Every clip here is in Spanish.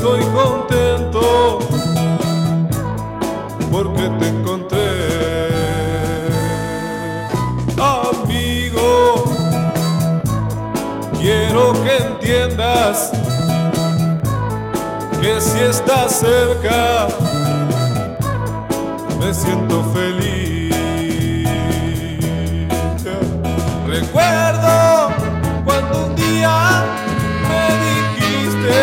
estoy contento porque te encontré. Amigo, quiero que entiendas que si estás cerca me siento feliz. Recuerdo cuando un día me dijiste: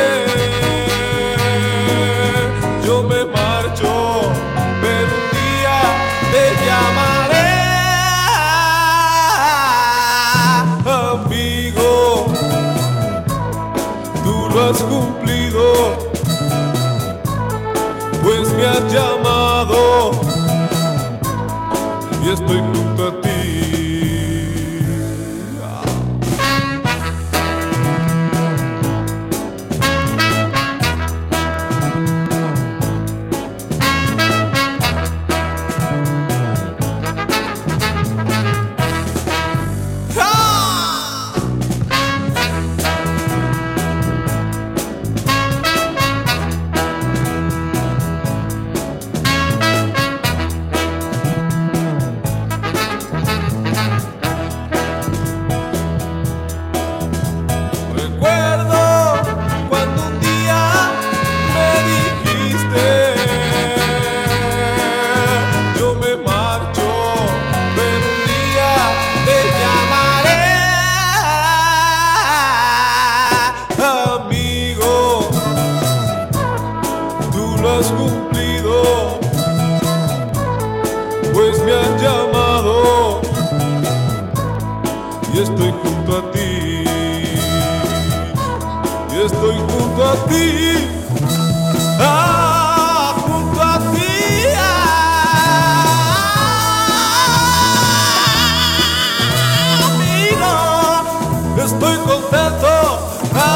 yo me marcho, pero un día te llamaré. Amigo, tú lo has cumplido, pues me has llamado y estoy junto a ti. Has cumplido, pues me han llamado y estoy junto a ti, y estoy junto a ti, junto a ti. Amigo, estoy contento.